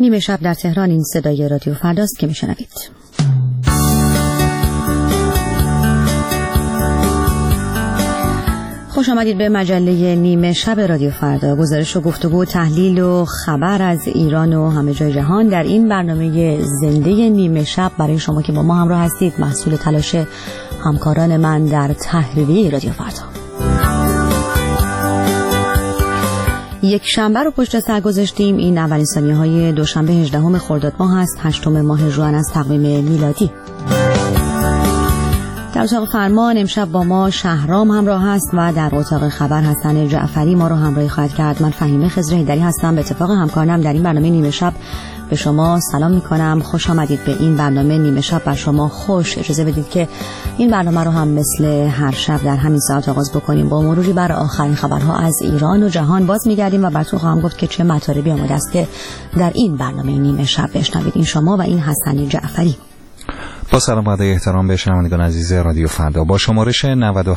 نیمه شب در تهران، این صدای رادیو فرداست که میشنوید. خوش آمدید به مجله نیمه شب رادیو فردا. گزارش و گفتگو، تحلیل و خبر از ایران و همه جای جهان در این برنامه زنده نیمه شب برای شما که با ما همراه هستید، محصول تلاش همکاران من در تحریریه رادیو فردا. یک شنبه رو پشت سر گذاشتیم. این اولین ثانیه‌های دوشنبه 18 خرداد ماه است، 8 ماه ژوئن از تقویم میلادی. در اتاق فرمان امشب با ما شهرام همراه هست و در اتاق خبر حسن جعفری ما رو همراهی خواهد کرد. من فهیمه خضر هیدری هستم، به اتفاق همکارم در این برنامه نیمه شب. به شما سلام میکنم، خوش آمدید به این برنامه نیمه شب. بر شما خوش. اجازه بدید که این برنامه رو هم مثل هر شب در همین ساعت آغاز بکنیم با مروری بر آخرین خبرها از ایران و جهان. باز میگردیم و براتون خواهم گفت که چه مطالبی آماده است که در این برنامه نیمه شب بشنوید. این شما و این حسن جعفری. با سلام و احترام به شنوندگان عزیز رادیو فردا. با شمارش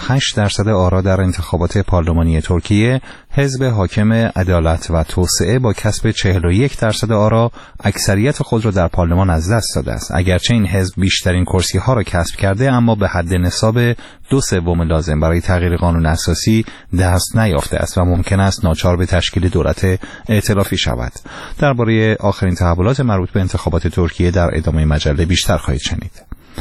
98% آرا در انتخابات پارلمانی ترکیه، حزب حاکم عدالت و توسعه با کسب 41% آرا اکثریت خود را در پارلمان از دست داده است. اگرچه این حزب بیشترین کرسی ها را کسب کرده، اما به حد نصاب 2/3 لازم برای تغییر قانون اساسی دست نیافته است و ممکن است ناچار به تشکیل دولت ائتلافی شود. درباره آخرین تحولات مربوط به انتخابات ترکیه در ادامه مجله بیشتر خواهید شنید.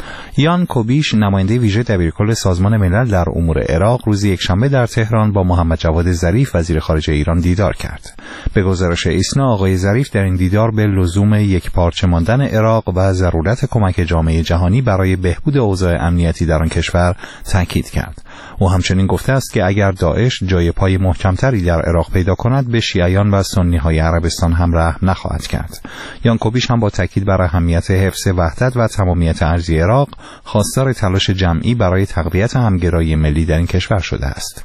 یان کوبیش، نماینده ویژه دبیرکل سازمان ملل در امور عراق، روز یکشنبه در تهران با محمد جواد ظریف وزیر خارجه ایران دیدار کرد. به گزارش ایسنا، آقای ظریف در این دیدار به لزوم یکپارچه ماندن عراق و ضرورت کمک جامعه جهانی برای بهبود اوضاع امنیتی در آن کشور تاکید کرد. او همچنین گفته است که اگر داعش جای پای محکمتری در عراق پیدا کند، به شیعیان و سنی‌های عربستان هم رحم نخواهد کرد. یان کوبیش هم با تاکید بر اهمیت حفظ وحدت و تمامیت ارضی عراق، خواستار تلاش جمعی برای تقویت همگرایی ملی در این کشور شده است.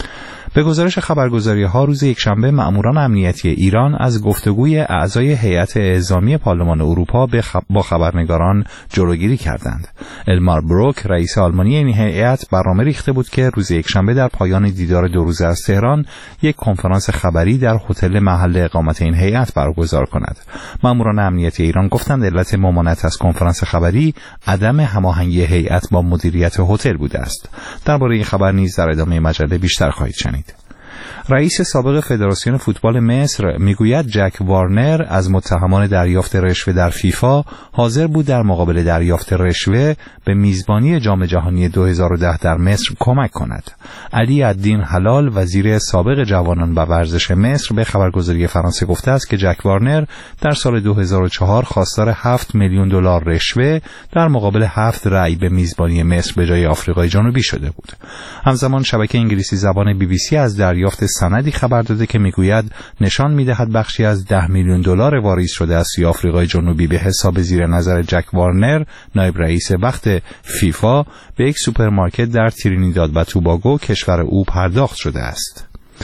به گزارش خبرگزاری‌ها، روز یکشنبه مأموران امنیتی ایران از گفتگوی اعضای هیئت اعزامی پارلمان اروپا با خبرنگاران جلوگیری کردند. المار بروک، رئیس آلمانی این هیئت، برنامه ریخته بود که روز یکشنبه در پایان دیدار 2 روزه از تهران یک کنفرانس خبری در هتل محل اقامت این هیئت برگزار کند. مأموران امنیتی ایران گفتند علت ممانعت از کنفرانس خبری عدم هماهنگی هیئت با مدیریت هتل بوده است. درباره این خبر نیز در ادامه مجله بیشتر خواهید شنید. رئیس سابق فدراسیون فوتبال مصر میگوید جک وارنر از متهمان دریافت رشوه در فیفا حاضر بود در مقابل دریافت رشوه به میزبانی جام جهانی 2010 در مصر کمک کند. علی الدین حلال، وزیر سابق جوانان و ورزش مصر، به خبرگزاری فرانسه گفته است که جک وارنر در سال 2004 خواستار 7 میلیون دلار رشوه در مقابل 7 رأی به میزبانی مصر به جای آفریقای جنوبی شده بود. همزمان شبکه انگلیسی زبان BBC از دریافت سندی خبر داده که میگوید نشان میدهد بخشی از 10 میلیون دلار واریز شده از سوی آفریقای جنوبی به حساب زیر نظر جک وارنر، نایب رئیس وقت فیفا، به یک سوپرمارکت در ترینیداد و توباگو، کشور او، پرداخت شده است.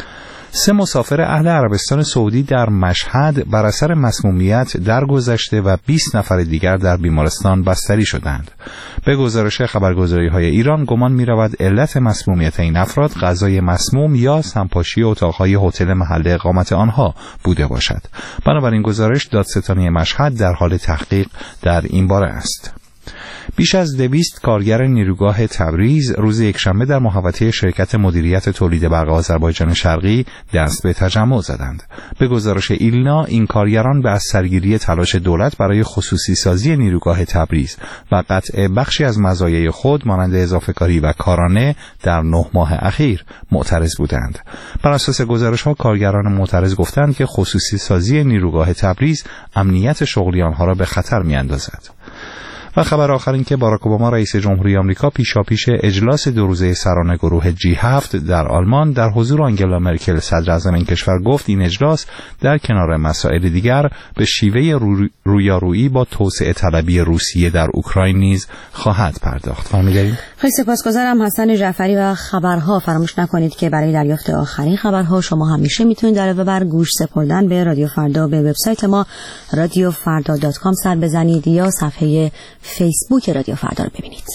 3 مسافر اهل عربستان سعودی در مشهد بر اثر مسمومیت درگذشته و 20 نفر دیگر در بیمارستان بستری شدند. به گزارش خبرگزاری‌های ایران، گمان می‌رود علت مسمومیت این افراد غذای مسموم یا سمپاشی اتاق‌های هتل محل اقامت آنها بوده باشد. بنابراین گزارش دادستانی مشهد در حال تحقیق در این باره است. بیش از 200 کارگر نیروگاه تبریز روز یکشنبه در محوطه شرکت مدیریت تولید برق آذربایجان شرقی دست به تجمع زدند. به گزارش ایلنا، این کارگران به از سرگیری تلاش دولت برای خصوصی سازی نیروگاه تبریز و قطع بخشی از مزایای خود مانند اضافه کاری و کارانه در 9 ماه اخیر معترض بودند. بر اساس گزارش‌ها، کارگران معترض گفتند که خصوصی سازی نیروگاه تبریز امنیت شغلی آنها را به خطر می‌اندازد. و خبر آخر این که باراک اوباما رئیس جمهوری آمریکا پیشاپیش اجلاس 2 روزه سران گروه G7 در آلمان در حضور آنگلا مرکل صدراعظم این کشور گفت این اجلاس در کنار مسائل دیگر به شیوه رویارویی با توسعه طلبی روسیه در اوکراین نیز خواهد پرداخت. فهمیدید؟ خیلی سپاسگزارم حسن جعفری و خبرها. فراموش نکنید که برای دریافت آخرین خبرها شما همیشه میتونید علاوه بر گوش سپردن به رادیو فردا به وبسایت ما radiofarda.com سر بزنید یا صفحه فیسبوک رادیو فردا رو ببینید.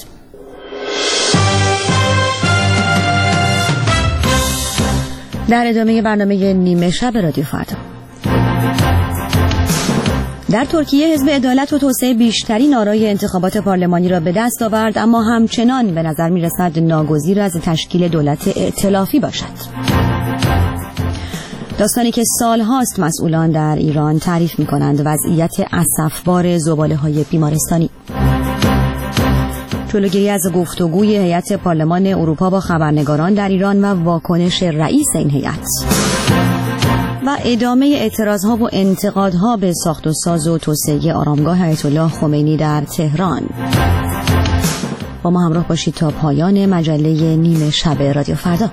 در ادامه برنامه نیمه شب رادیو فردا، در ترکیه حزب عدالت و توسعه بیشترین آرای انتخابات پارلمانی را به دست آورد، اما همچنان به نظر می‌رسد ناگزیر از تشکیل دولت ائتلافی باشد. داستانی که سالهاست مسئولان در ایران تعریف می‌کنند، وضعیت اسفبار زباله‌های بیمارستانی. جلوگیری از گفتگوی هیئت پارلمان اروپا با خبرنگاران در ایران و واکنش رئیس این هیئت و ادامه اعتراضها و انتقادها به ساخت و ساز و توسعه آرامگاه آیت الله خمینی در تهران. با ما همراه باشید تا پایان مجله نیمه شب رادیو فردا.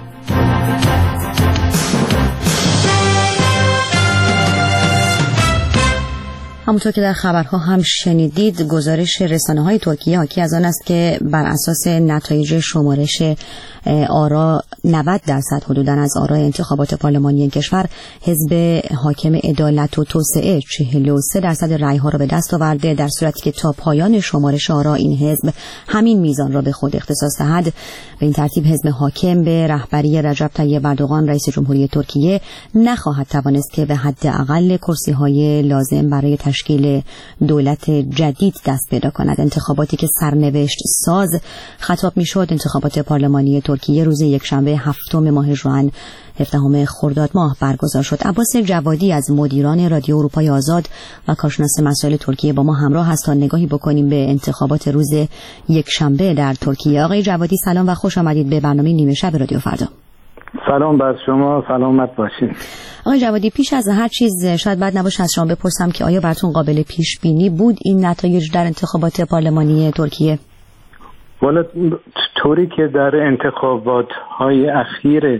همونطور که در خبرها هم شنیدید، گزارش رسانه‌های ترکیه حاکی از آن است که بر اساس نتایج شمارش آرا 90% حدوداً از آرای انتخابات پارلمانی این کشور، حزب حاکم عدالت و توسعه 43% رأی‌ها را به دست آورده، در صورتی که تا پایان شمارش آرا این حزب همین میزان را به خود اختصاص دهد. به این ترتیب حزب حاکم به رهبری رجب طیب اردوغان رئیس جمهوری ترکیه نخواهد توانست که به حداقل کرسی‌های لازم برای تشکیل دولت جدید دست پیدا کند. انتخاباتی که سرنوشت ساز خطاب میشد، انتخابات پارلمانی ترکیه روز یکشنبه 7 ماه ژوئن 17 خرداد ماه برگزار شد. عباس جوادی از مدیران رادیو اروپای آزاد و کارشناس مسائل ترکیه با ما همراه هست تا نگاهی بکنیم به انتخابات روز یکشنبه در ترکیه. آقای جوادی سلام و خوش آمدید به برنامه نیمه شب رادیو فردا. سلام بر شما، سلامت باشید. آقای جوادی، پیش از هر چیز شاید بد نباشه از شما بپرسم که آیا براتون قابل پیش بینی بود این نتایج در انتخابات پارلمانی ترکیه؟ والا طوری که در انتخابات های اخیر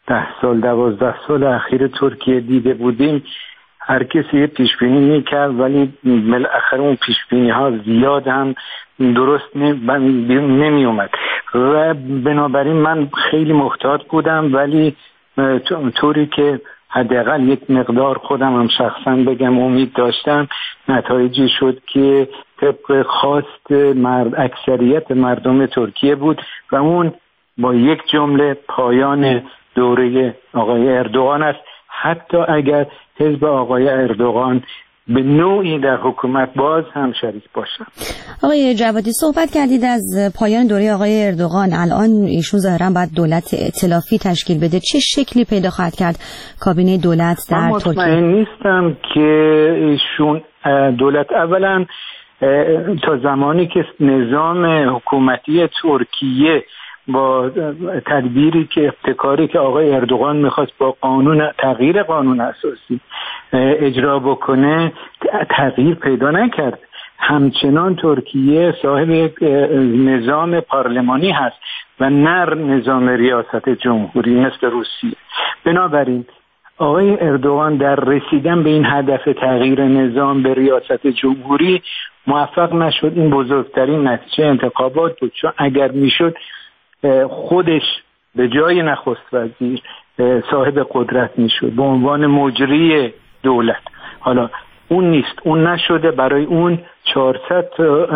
12 سال اخیر ترکیه دیده بودیم، هر کسی پیش بینی میکرد، ولی بالاخره اون پیش بینی ها زیاد هم درست نمی اومد و بنابراین من خیلی محتاط بودم، ولی طوری که حداقل یک مقدار خودم هم شخصا بگم امید داشتم، نتایجی شد که طبق خواست اکثریت مردم ترکیه بود و اون با یک جمله پایان دوره آقای اردوغان است. حتی اگر حزب آقای اردوغان به نوعی در حکومت باز هم شریک باشن. آقای جوادی، صحبت کردید از پایان دوره آقای اردوغان. الان ایشون ظاهرا باید دولت ائتلافی تشکیل بده. چه شکلی پیدا خواهد کرد کابینه دولت در ترکیه؟ من مطمئن نیستم که ایشون دولت، اولا تا زمانی که نظام حکومتی ترکیه با تدبیری که ابتکاری که آقای اردوغان میخواست با تغییر قانون اساسی اجرا بکنه تغییر پیدا نکرد، همچنان ترکیه صاحب نظام پارلمانی هست و نه نظام ریاست جمهوری مثل روسیه. بنابراین آقای اردوغان در رسیدن به این هدف تغییر نظام به ریاست جمهوری موفق نشد. این بزرگترین نتیجه انتخابات بود، چون اگر میشد خودش به جای نخست وزیر صاحب قدرت میشد به عنوان مجری دولت. حالا اون نیست، اون نشده. برای اون 400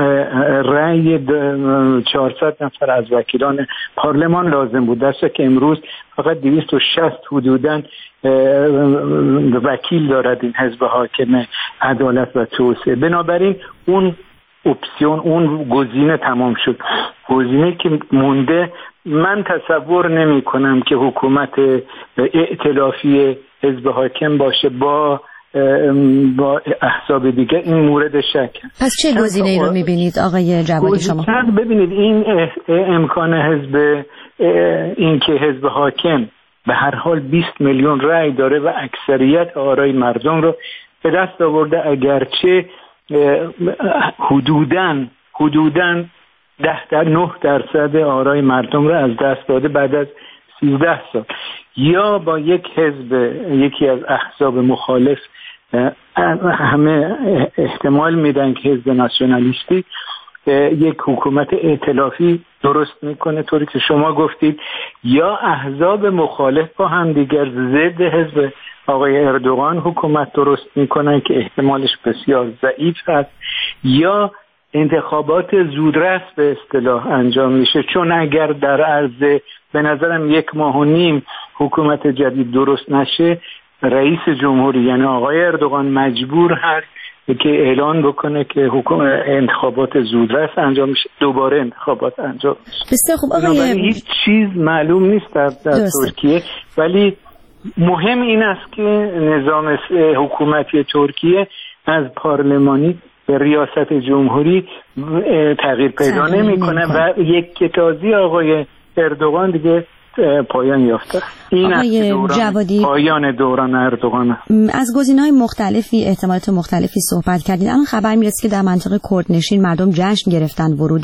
رأی 400 نفر از وکیلان پارلمان لازم بود، درسته که امروز فقط 260 حدوداً وکیل دارد این حزب حاکم عدالت و توسعه. بنابراین اون اپسیون، اون گزینه تمام شد. گزینه که مونده، من تصور نمی کنم که حکومت ائتلافی حزب حاکم باشه با احزاب دیگه. این مورد شک. پس چه گزینه‌ای رو می‌بینید آقای جوادی شما؟ ببینید، این امکان این که حزب حاکم به هر حال 20 میلیون رأی داره و اکثریت آرای مردم رو به دست آورده، اگرچه حدوداً 9% آرای مردم رو از دست داده بعد از 13 سال. یا با یک حزب، یکی از احزاب مخالف، همه احتمال میدن که حزب ناسیونالیستی یک حکومت ائتلافی درست میکنه طوری که شما گفتید، یا احزاب مخالف با هم دیگر ضد حزب آقای اردوغان حکومت درست میکنن که احتمالش بسیار ضعیف هست، یا انتخابات زودرس به اصطلاح انجام میشه. چون اگر در عرض به نظرم 1.5 ماه حکومت جدید درست نشه، رئیس جمهوری یعنی آقای اردوغان مجبور هست که اعلان بکنه که انتخابات زودرس انجام میشه، دوباره انتخابات انجام میشه. بسیار خوب آقای، هیچ چیز معلوم نیست در ترکیه، ولی مهم این است که نظام حکومتی ترکیه از پارلمانی به ریاست جمهوری تغییر پیدا نمیکنه و یک کتازی آقای اردوغان دیگه پایان یافته. این است پایان دوران اردوغان. از گزینه‌های مختلفی، احتمالات مختلفی صحبت کردید. الان خبر میرسه که در منطقه کردنشین مردم جشن گرفتن ورود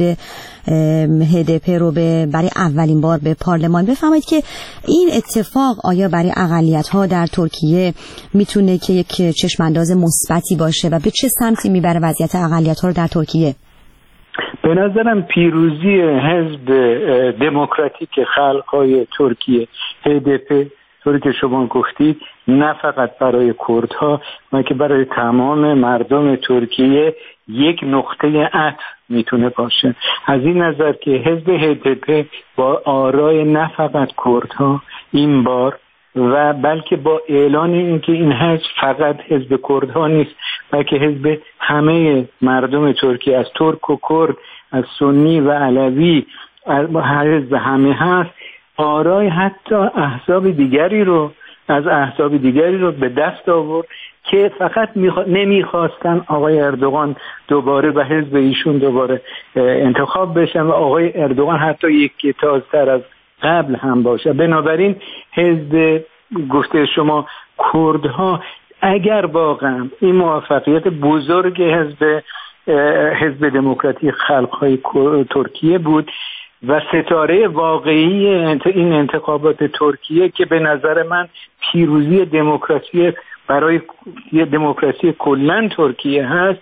HDP رو برای اولین بار به پارلمان. بفرمایید که این اتفاق آیا برای اقلیت‌ها در ترکیه میتونه که یک چشم‌انداز مثبتی باشه و به چه سمتی میبره وضعیت اقلیت‌ها رو در ترکیه؟ به نظرم پیروزی حزب دموکراتیک خلق‌های ترکیه HDP، طوری که شما گفتید، نه فقط برای کردها بلکه برای تمام مردم ترکیه یک نقطه عطف میتونه باشه. از این نظر که حزب HDP با آرای نه فقط کردها این بار و بلکه با اعلان اینکه این حزب فقط حزب کردها نیست بلکه حزب همه مردم ترکیه، از ترک و کرد، از سنی و علوی، حزب همه هست، آرای حتی احزاب دیگری رو به دست آورد که فقط نمیخواستن آقای اردوغان دوباره و حزب ایشون دوباره انتخاب بشن و آقای اردوغان حتی یک کتازتر از قبل هم باشه. بنابراین حزب گفته شما کردها اگر واقعا این موفقیت بزرگ حزب دموکراتی خلق‌های ترکیه بود و ستاره واقعی این انتخابات ترکیه که به نظر من پیروزی دموکراسی برای دموکراسی کلن ترکیه هست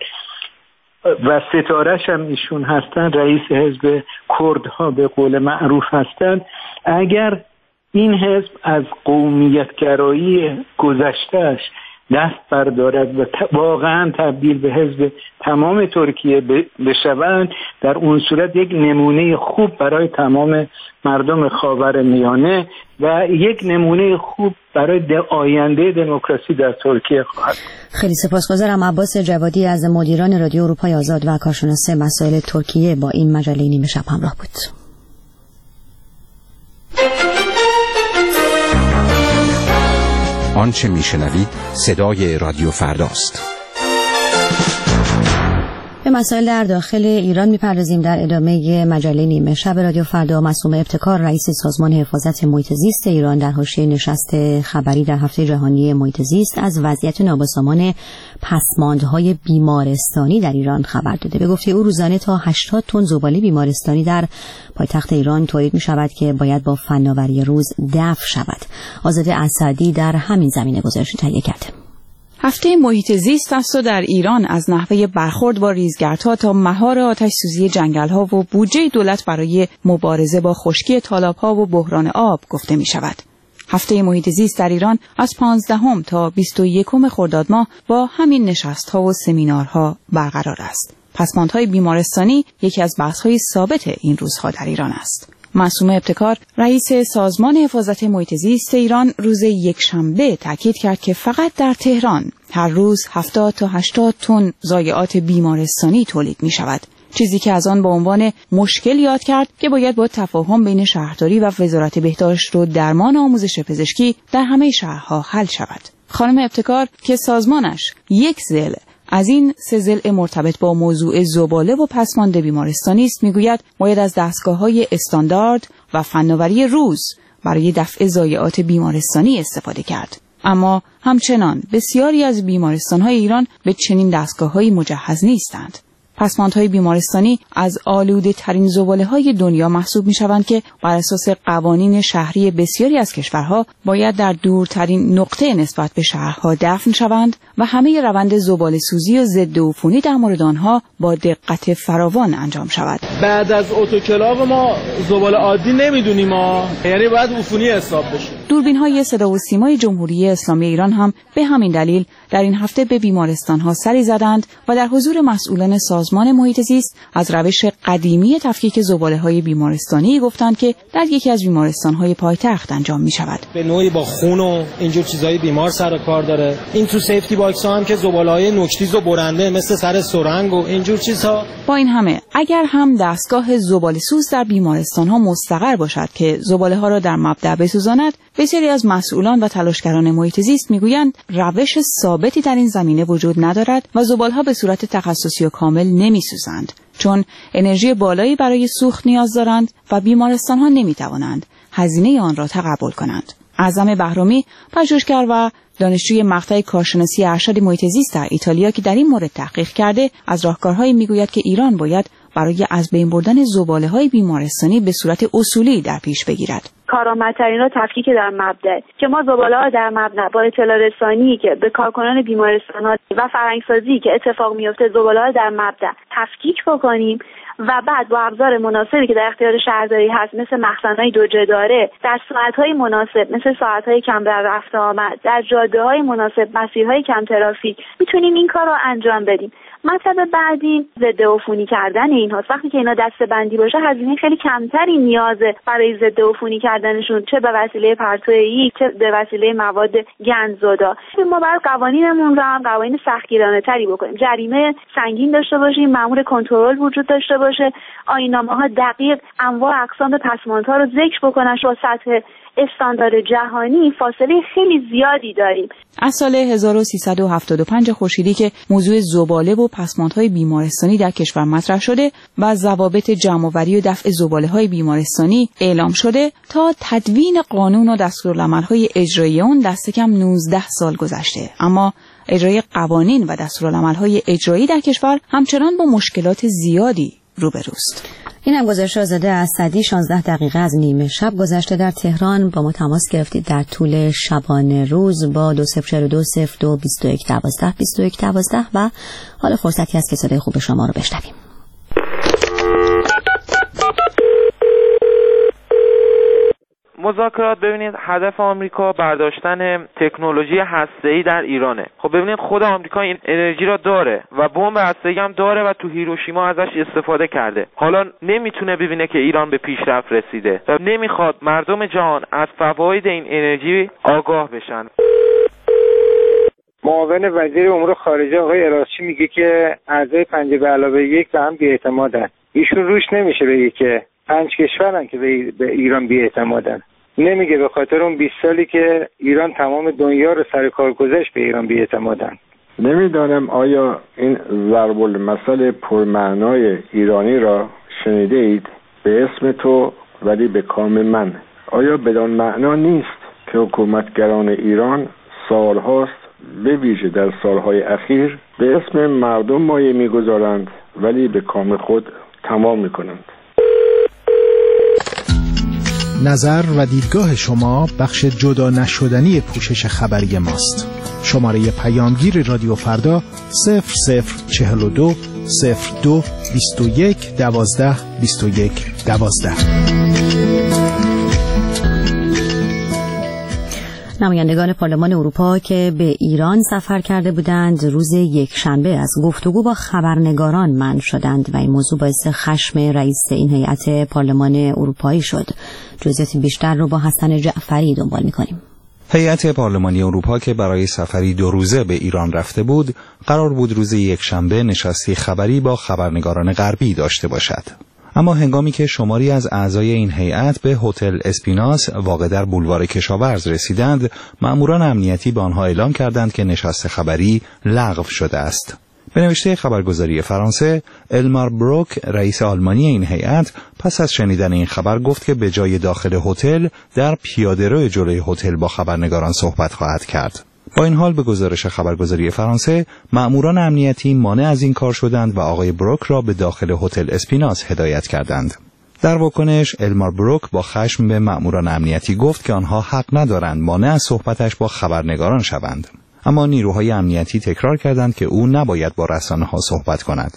و ستاره‌ش هم ایشون هستن، رئیس حزب کردها به قول معروف هستن، اگر این حزب از قومیت‌گرایی گذشته‌اش دست بردارد و واقعا تبدیل به حزب تمام ترکیه بشوند، در اون صورت یک نمونه خوب برای تمام مردم خاورمیانه و یک نمونه خوب برای آینده دموکراسی در ترکیه خواهد. خیلی سپاسگزارم. عباس جوادی از مدیران رادیو اروپای آزاد و کارشناس مسائل ترکیه با این مجله نیمه شب همراه بود. آنچه میشنوید صدای رادیو فرداست. به مسائل در داخل ایران میپردازیم در ادامه مجله نیمه شب رادیو فردا. معصومه ابتکار، رئیس سازمان حفاظت محیط زیست ایران، در حاشیه نشست خبری در هفته جهانی محیط زیست از وضعیت نابسامان پسماندهای بیمارستانی در ایران خبر داده. به گفته او روزانه تا 80 تن زباله بیمارستانی در پایتخت ایران تولید می شود که باید با فناوری روز دفع شود. آزاده اسدی در همین زمینه گزارش تهیه کرده. هفته محیط زیست است و در ایران از نحوه برخورد با ریزگردها تا مهار آتش‌سوزی جنگل‌ها و بودجه دولت برای مبارزه با خشکی تالاب‌ها و بحران آب گفته می‌شود. هفته محیط زیست در ایران از 15 تا 21 خرداد ماه با همین نشست‌ها و سمینارها برقرار است. پسماندهای بیمارستانی یکی از بحث‌های ثابت این روزها در ایران است. معصومه ابتکار، رئیس سازمان حفاظت محیط زیست ایران، روز یکشنبه تاکید کرد که فقط در تهران هر روز 70 تا 80 تن ضایعات بیمارستانی تولید می شود. چیزی که از آن به عنوان مشکل یاد کرد که باید با تفاهم بین شهرداری و وزارت بهداشت و درمان آموزش پزشکی در همه شهرها حل شود. خانم ابتکار که سازمانش یک ضلع از این 3 ضلع مرتبط با موضوع زباله و پسماند بیمارستانی است، میگوید باید از دستگاه‌های استاندارد و فناوری روز برای دفع ضایعات بیمارستانی استفاده کرد. اما همچنان بسیاری از بیمارستان‌های ایران به چنین دستگاه‌هایی مجهز نیستند. پسماندهای بیمارستانی از آلوده ترین زباله‌های دنیا محسوب می‌شوند که بر اساس قوانین شهری بسیاری از کشورها باید در دورترین نقطه نسبت به شهرها دفن شوند و همه روند زباله‌سوزی و ضد عفونی در مورد آنها با دقت فراوان انجام شود. بعد از اتوکلاو ما زباله عادی نمیدونیم یعنی باید عفونی حساب بشه. دوربین‌های صدا و سیمای جمهوری اسلامی ایران هم به همین دلیل در این هفته به بیمارستان‌ها سری زدند و در حضور مسئولان سازمان محیط زیست از روش قدیمی تفکیک زباله‌های بیمارستانی گفتند که در یکی از بیمارستان‌های پایتخت انجام می‌شود. به نوعی با خون و اینجور چیزای بیمار سر و کار داره. این تو سیفتی باکس‌ها هم که زباله‌های نوک‌تیز و برنده مثل سر سرنگ و اینجور چیزها. با این همه اگر هم دستگاه زباله‌سوز در بیمارستان‌ها مستقر باشد که زباله‌ها را در مبدأ بسوزاند، بسیاری از مسئولان و تلاشگران محیط زیست میگویند روش ثابتی در این زمینه وجود ندارد و زباله‌ها به صورت تخصصی و کامل نمی‌سوزند، چون انرژی بالایی برای سوخت نیاز دارند و بیمارستان‌ها نمی‌توانند هزینه آن را تقبل کنند. اعظم بهرامی، پژوهشگر و دانشجوی مقطع کارشناسی ارشد محیط زیست در ایتالیا که در این مورد تحقیق کرده، از راهکارهایی میگوید که ایران باید برای از بین بردن زباله‌های بیمارستانی به صورت اصولی در پیش بگیرد. کارآمدترین را تفکیک در مبدأ که ما زباله‌ها در مبدأ با اطلاع رسانی که به کارکنان بیمارستان‌ها و فرهنگ‌سازی که اتفاق میفته زباله‌ها در مبدأ تفکیک بکنیم و بعد با ابزار مناسبی که در اختیار شهرداری هست مثل مخزن‌های دو جداره، در ساعت‌های مناسب مثل ساعت‌های کم در رفت آمد، در جاده‌های مناسب، مسیرهای کم ترافیک میتونیم این کار رو انجام بدیم. مطلب بعدی ضد عفونی کردن اینهاست. وقتی که اینا دسته‌بندی باشه هزینه خیلی کمتری نیازه برای ضد عفونی کردنشون، چه به وسیله پرتویی چه به وسیله مواد گندزدا. ما باید قوانینمون رو هم قوانین سختگیرانه‌تری بکنیم، جریمه سنگین داشته باشیم، مأمور کنترل وجود داشته باشه، آیین‌نامه‌ها دقیق انواع اقسام پسماندها رو ذکر بکنن. با سطح استاندارد جهانی فاصله خیلی زیادی داریم. از سال 1375 خورشیدی که موضوع زباله و پسماندهای بیمارستانی در کشور مطرح شده و ضوابط جمع‌آوری و دفع زباله‌های بیمارستانی اعلام شده تا تدوین قانون و دستورالعمل‌های اجرایی اون دست کم 19 سال گذشته، اما اجرای قوانین و دستورالعمل‌های اجرایی در کشور همچنان با مشکلات زیادی روبروست. این هم گزارش آزاده اسدی 16 دقیقه از نیمه شب گذشته در تهران با ما تماس گرفتید در طول شبانه روز با 2042022112 و حالا فرصتی هست که صدای خوب شما رو بشنویم. مذاکرات ببینید هدف آمریکا برداشتن تکنولوژی هسته‌ای در ایرانه. خب ببینید خود آمریکا این انرژی را داره و بمب هسته‌ای هم داره و تو هیروشیما ازش استفاده کرده. حالا نمیتونه ببینه که ایران به پیشرفت رسیده و نمیخواد مردم جهان از فواید این انرژی آگاه بشن. معاون وزیر امور خارجه آقای اراسچی میگه که اعضای 5+1 به هم بی‌اعتمادن. ایشون روش نمیشه بگه که 5 کشورن که به ایران بی‌اعتمادن. نمیگه به خاطر اون 20 سالی که ایران تمام دنیا رو سر کار گذاشت به ایران بی‌اعتمادن. نمیدانم آیا این ضرب المثل پرمعنای ایرانی را شنیده اید؟ به اسم تو ولی به کام من. آیا بدان معنا نیست که حکومتگران ایران سالهاست به ویژه در سالهای اخیر به اسم مردم مایه میگذارند ولی به کام خود تمام میکنند؟ نظر و دیدگاه شما بخش جدا نشدنی پوشش خبری ماست. شماره پیامگیر رادیو فردا 0042 02 21 12 21 12. نمایندگان پارلمان اروپا که به ایران سفر کرده بودند روز یکشنبه از گفتگو با خبرنگاران منع شدند و این موضوع باعث خشم رئیس این هیئت پارلمان اروپایی شد. جزئیات بیشتر رو با حسن جعفری دنبال می‌کنیم. هیئت پارلمانی اروپا که برای سفری 2 روزه به ایران رفته بود، قرار بود روز یکشنبه نشستی خبری با خبرنگاران غربی داشته باشد. اما هنگامی که شماری از اعضای این هیئت به هتل اسپیناس واقع در بولوار کشاورز رسیدند، مأموران امنیتی به آنها اعلام کردند که نشست خبری لغو شده است. به نوشته خبرگزاری فرانسه، المار بروک، رئیس آلمانی این هیئت، پس از شنیدن این خبر گفت که به جای داخل هتل در پیاده‌رو جلوی هتل با خبرنگاران صحبت خواهد کرد. با این حال به گزارش خبرگزاری فرانسه، مأموران امنیتی مانع از این کار شدند و آقای بروک را به داخل هتل اسپیناس هدایت کردند. در واکنش، المار بروک با خشم به مأموران امنیتی گفت که آنها حق ندارند مانع از صحبتش با خبرنگاران شوند. اما نیروهای امنیتی تکرار کردند که او نباید با رسانه‌ها صحبت کند.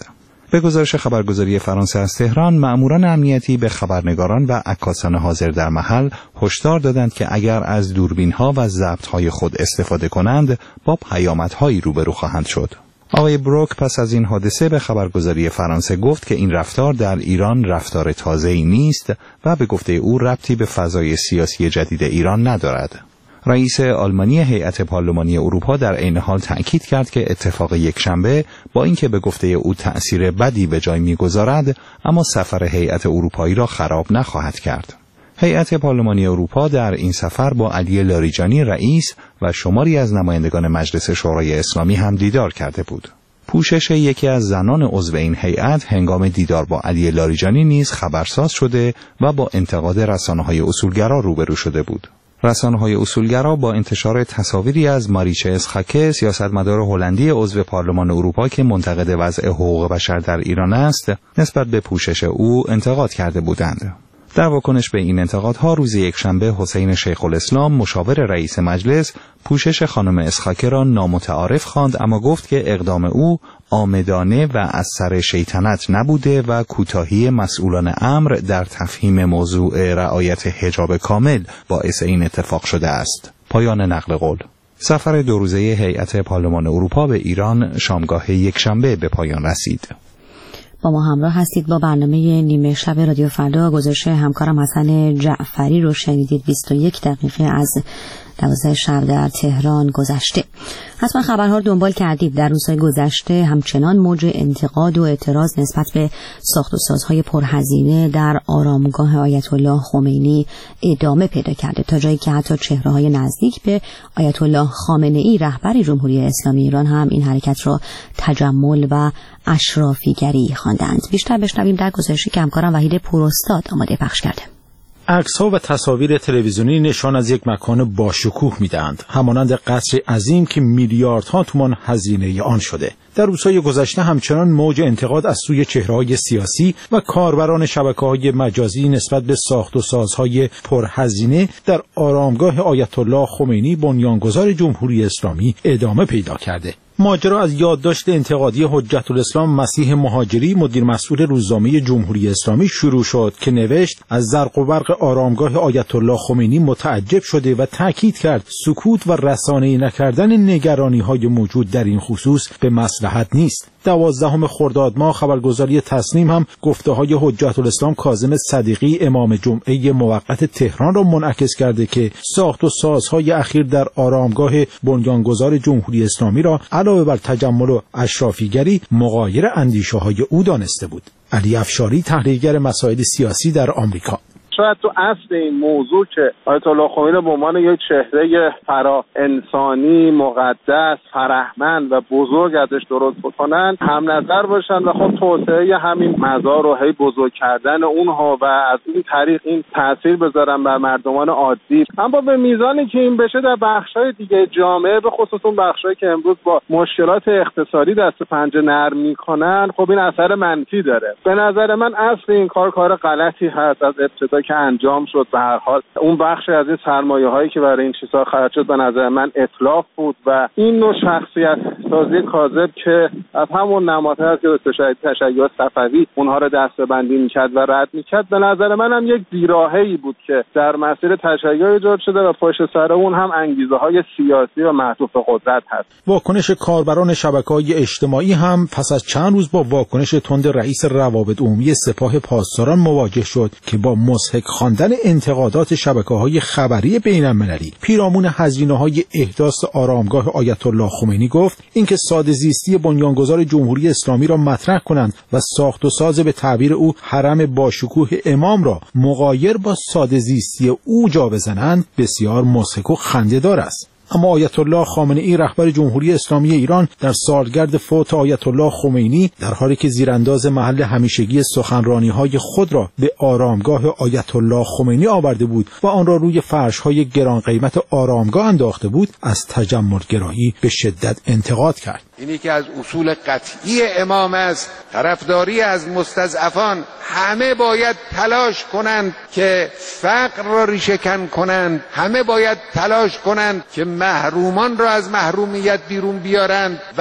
به گزارش خبرگزاری فرانسه از تهران، مأموران امنیتی به خبرنگاران و عکاسان حاضر در محل هشدار دادند که اگر از دوربین‌ها و ضبط‌های خود استفاده کنند، با پیامدهایی روبرو خواهند شد. آقای بروک پس از این حادثه به خبرگزاری فرانسه گفت که این رفتار در ایران رفتار تازه‌ای نیست و به گفته او ربطی به فضای سیاسی جدید ایران ندارد. رئیس آلمانی هیئت پارلمانی اروپا در عین حال تأکید کرد که اتفاق یکشنبه با اینکه به گفته او تأثیر بدی به جای می‌گذارد، اما سفر هیئت اروپایی را خراب نخواهد کرد. هیئت پارلمانی اروپا در این سفر با علی لاریجانی رئیس و شماری از نمایندگان مجلس شورای اسلامی هم دیدار کرده بود. پوشش یکی از زنان عضو این هیئت هنگام دیدار با علی لاریجانی نیز خبرساز شده و با انتقاد رسانه‌های اصولگرا روبرو شده بود. رسانه‌های اصولگرا با انتشار تصاویری از ماریچه اسخاکه، سیاستمدار هلندی عضو پارلمان اروپا که منتقد وضع حقوق بشر در ایران است، نسبت به پوشش او انتقاد کرده بودند. در واکنش به این انتقادها روز یکشنبه حسین شیخ الاسلام مشاور رئیس مجلس پوشش خانم اسخاکه را نامتعارف خواند، اما گفت که اقدام او عامدانه و از سر شیطنت نبوده و کوتاهی مسئولان امر در تفهیم موضوع رعایت حجاب کامل باعث این اتفاق شده است. پایان نقل قول. سفر 2 روزه هیئت پارلمان اروپا به ایران شامگاه یکشنبه به پایان رسید. با ما همراه هستید با برنامه نیمه شب رادیو فردا. گزارش همکارم حسن جعفری رو شنیدید. 21 دقیقه از 12 شب در تهران گذشته. حتما خبرها رو دنبال کردید. در روزهای گذشته همچنان موج انتقاد و اعتراض نسبت به ساخت و سازهای پرهزینه در آرامگاه آیت الله خمینی ادامه پیدا کرده، تا جایی که حتی چهره‌های نزدیک به آیت الله خامنه‌ای رهبر جمهوری اسلامی ایران هم این حرکت را تجمل و اشرافیگری خواندند. بیشتر بشنویم در گزارشی که همکارم وحید پوراستاد آماده پخش کرده. عکس‌ها و تصاویر تلویزیونی نشان از یک مکان باشکوه می‌دهند، همانند قصر عظیم که میلیاردها تومان هزینه آن شده. در روزهای گذشته همچنان موج انتقاد از سوی چهره‌های سیاسی و کاربران شبکه‌های مجازی نسبت به ساخت و سازهای پرهزینه در آرامگاه آیت الله خمینی بنیانگذار جمهوری اسلامی ادامه پیدا کرده. ماجرا از یادداشت انتقادی حجت الاسلام مسیح مهاجری، مدیر مسئول روزنامه جمهوری اسلامی شروع شد که نوشت از زرق و برق آرامگاه آیت الله خمینی متعجب شده و تاکید کرد سکوت و رسانه‌ای نکردن نگرانی‌های موجود در این خصوص به مصلحت نیست. 12 خرداد ماه خبرگزاری تصنیم هم گفته‌های حجت الاسلام کاظم صدیقی امام جمعه موقت تهران را منعکس کرده که ساخت و سازهای اخیر در آرامگاه بنیانگذار جمهوری اسلامی را علاوه بر تجمل و اشرافیگری مغایر اندیشه‌های او دانسته بود. علی افشاری، تحلیلگر مسائل سیاسی در آمریکا: شاید تو اصل این موضوع که آیت الله خمینی به عنوان یک چهره فرا انسانی، مقدس، فرهمند و بزرگ ازش درست بکنن هم نظر باشن و خب توسعه همین مزار و هی بزرگ کردن اونها و از این طریق این تاثیر بذارن بر مردمان عادی. اما به میزانی که این بشه در بخش‌های دیگه جامعه، به خصوص اون بخش‌هایی که امروز با مشکلات اقتصادی دست پنجه نرم میکنن، خب این اثر منفی داره. به نظر من اصل این کار غلطی هست از ابتدا که انجام شد. به هر حال اون بخش از این سرمایه‌هایی که برای این چیزا خرج شد به نظر من اتلاف بود و این نوع شخصیت سازی کاذب که از همون نمادها که تشیع صفوی اونها رو دسته‌بندی می‌کرد و رد می‌کرد، به نظر منم یک بیراهه‌ای بود که در مسیر تشیع ایجاد شده و پشت سر اون هم انگیزه‌های سیاسی و معطوف قدرت هست. واکنش کاربران شبکه‌های اجتماعی هم پس از چند روز با واکنش تند رئیس روابط عمومی سپاه پاسداران مواجه شد که با مضحک خواندن انتقادات شبکه‌های خبری بین‌المللی پیرامون هزینه‌های احداث آرامگاه آیت الله خمینی گفت اینکه ساده زیستی بنیانگذار جمهوری اسلامی را مطرح کنند و ساخت و ساز به تعبیر او حرم باشکوه امام را مغایر با ساده زیستی او جا بزنند بسیار مضحک و خنده‌دار است. اما آیت الله خامنه‌ای رهبر جمهوری اسلامی ایران در سالگرد فوت آیت الله خمینی در حالی که زیرانداز محل همیشگی سخنرانی‌های خود را به آرامگاه آیت الله خمینی آورده بود و آن را روی فرش‌های گران قیمت آرامگاه انداخته بود، از تجمل‌گرایی به شدت انتقاد کرد. اینی که از اصول قطعی امام است، طرفداری از مستضعفان. همه باید تلاش کنند که فقر را ریشه‌کن کنند، همه باید تلاش کنند که محرومان را از محرومیت بیرون بیارند و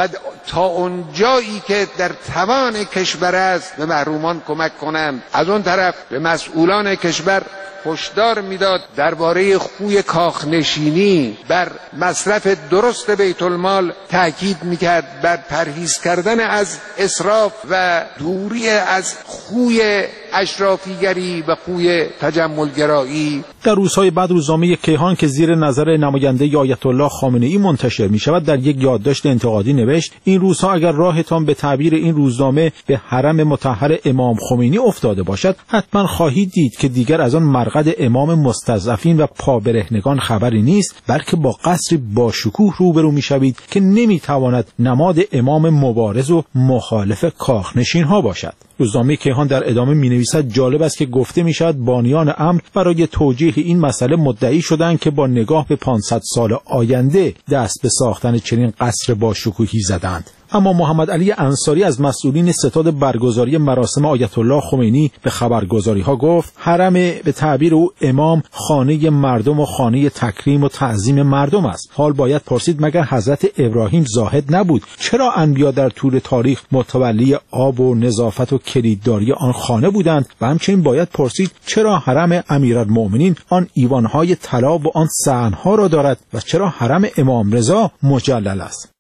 تا اون جایی که در توان کشور است به محرومان کمک کنند. از اون طرف به مسئولان کشور هشدار میداد درباره خوی کاخنشینی، بر مصرف درست بیت المال تاکید میکرد، بر پرهیز کردن از اسراف و دوری از خوی اشرافیگری و خوی تجملگرایی. در روزهای بعد روزنامه کیهان که زیر نظر نماینده آیت الله خامنه‌ای منتشر می شود در یک یادداشت انتقادی نوشت: این روزها اگر راهتان به تعبیر این روزنامه به حرم مطهر امام خمینی افتاده باشد، حتما خواهید دید که دیگر از آن مرقد امام مستضعفین و پابرهنگان خبری نیست، بلکه با قصری با شکوه روبرو می شوید که نمی تواند نماد امام مبارز و مخالف کاخنشین ها باشد. روزنامه کیهان در ادامه می نویسد: جالب است که گفته می شود بانیان امر برای توجیه این مسئله مدعی شدند که با نگاه به 500 سال آینده دست به ساختن چنین قصر با شکوهی زدند. اما محمد علی انصاری از مسئولین ستاد برگزاری مراسم آیت الله خمینی به خبرگزاری ها گفت: حرم به تعبیر او امام خانه مردم و خانه تکریم و تعظیم مردم است. حال باید پرسید مگر حضرت ابراهیم زاهد نبود؟ چرا انبیا در طول تاریخ متولی آب و نظافت و کلیدداری آن خانه بودند؟ و همچنین باید پرسید چرا حرم امیرالمؤمنین آن ایوانهای طلا و آن صحنها را دارد و چرا حرم امام رضا مجلل است؟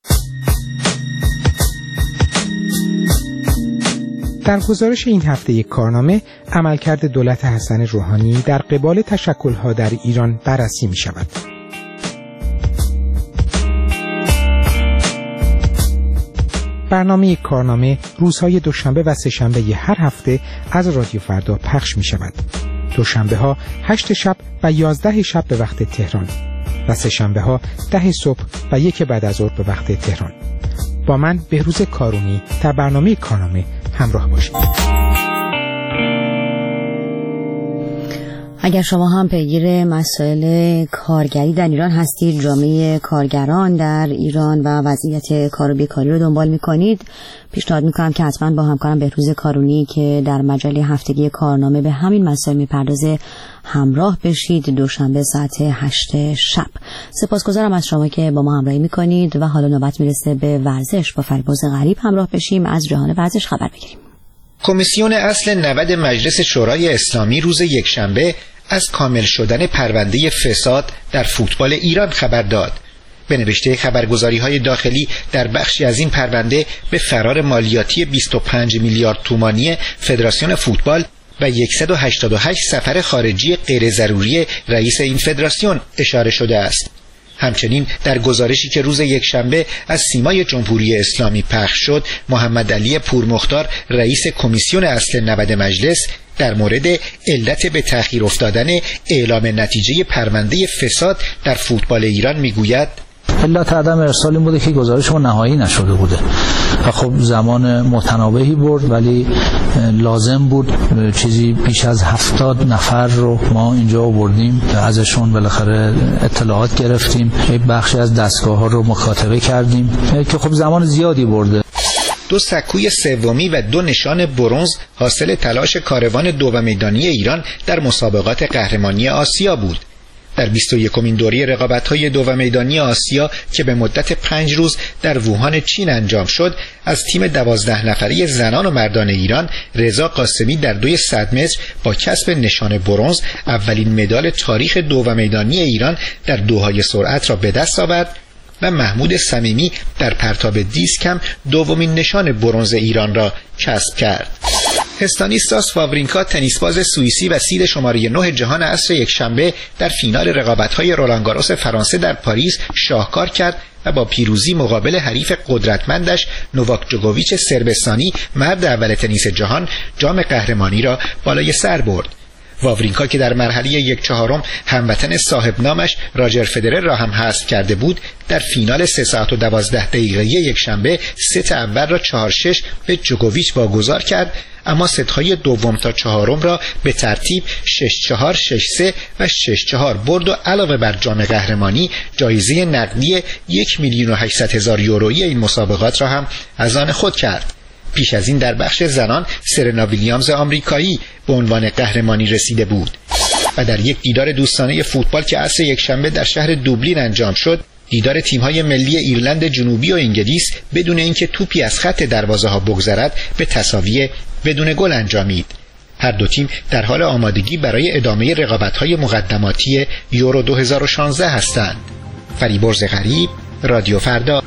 در گزارش این هفته یک کارنامه، عملکرد دولت حسن روحانی در قبال تشکل‌ها در ایران بررسی می شود. برنامه یک کارنامه روزهای دوشنبه و سه‌شنبه هر هفته از رادیو فردا پخش می شود. دوشنبه ها 8 شب و 11 شب به وقت تهران و سه‌شنبه ها 10 صبح و 1 بعد از ظهر به وقت تهران. با من بهروز کارونی در برنامه کارنامه همراه باشید. اگر شما هم پیگیر مسائل کارگری در ایران هستید، جامعه کارگران در ایران و وضعیت کار و بیکاری رو دنبال میکنید، پیشنهاد میکنم که حتما با همکارم بهروز کارونی که در مجله هفتگی کارنامه به همین مسائل میپردازه همراه بشید. دوشنبه ساعت 8 شب. سپاسگزارم از شما که با ما همراهی میکنید و حالا نوبت میرسه به ورزش. با فریبرز غریب همراه بشیم، از جهان ورزش خبر بگیریم. کمیسیون اصل 90 مجلس شورای اسلامی روز یکشنبه از کامل شدن پرونده فساد در فوتبال ایران خبر داد. به نوشته خبرگزاری‌های داخلی در بخشی از این پرونده به فرار مالیاتی 25 میلیارد تومانی فدراسیون فوتبال و 188 سفر خارجی غیر ضروری رئیس این فدراسیون اشاره شده است. همچنین در گزارشی که روز یکشنبه از سیمای جمهوری اسلامی پخش شد، محمد علی پورمختار رئیس کمیسیون اصل 90 مجلس در مورد علت به تأخیر افتادن اعلام نتیجه پرونده فساد در فوتبال ایران میگوید: علت عدم ارسال این بوده که گزارش ما نهایی نشده بوده و خب زمان متناوبی برد، ولی لازم بود چیزی بیش از 70 نفر رو ما اینجا آوردیم، ازشون بالاخره اطلاعات گرفتیم، بخشی از دستگاه‌ها رو مکاتبه کردیم که خب زمان زیادی برده. 2 سکوی سومی و 2 نشان برنز حاصل تلاش کاروان دو میدانی ایران در مسابقات قهرمانی آسیا بود. در 21مین دوره رقابت‌های دو میدانی آسیا که به مدت 5 روز در ووهان چین انجام شد، از تیم 12 نفره زنان و مردان ایران رضا قاسمی در 200 متر با کسب نشان برنز اولین مدال تاریخ دو میدانی ایران در دوهای سرعت را به دست آورد و محمود صمیمی در پرتاب دیسکم دومین نشان برنز ایران را کسب کرد. استانیسلاس واورینکا تنیسباز سوئیسی و سید شماره 9 جهان عصر یکشنبه در فینال رقابت‌های رولانگاروس فرانسه در پاریس شاهکار کرد و با پیروزی مقابل حریف قدرتمندش نوواک جوکوویچ صربستانی مرد اول تنیس جهان جام قهرمانی را بالای سر برد. واورینکا که در مرحله 1/4 هموطن صاحب نامش راجر فدرر را هم حذف کرده بود، در فینال 3 ساعت و 12 دقیقه یکشنبه ست اول را 4-6 به جوکوویچ واگذار کرد، اما ست‌های دوم تا چهارم را به ترتیب 6-4، 6-3 و 6-4 برد و علاوه بر جام قهرمانی جایزه نقدی 1,800,000 یورویی این مسابقات را هم از آن خود کرد. پیش از این در بخش زنان سرنا ویلیامز آمریکایی به عنوان قهرمانی رسیده بود و در یک دیدار دوستانه فوتبال که عصر یکشنبه در شهر دوبلین انجام شد، دیدار تیم‌های ملی ایرلند جنوبی و انگلیس بدون اینکه توپی از خط دروازه‌ها بگذرد به تساوی بدون گل انجامید. هر دو تیم در حال آمادگی برای ادامه رقابت‌های مقدماتی یورو 2016 هستند. فریبرز غریب، رادیو فردا.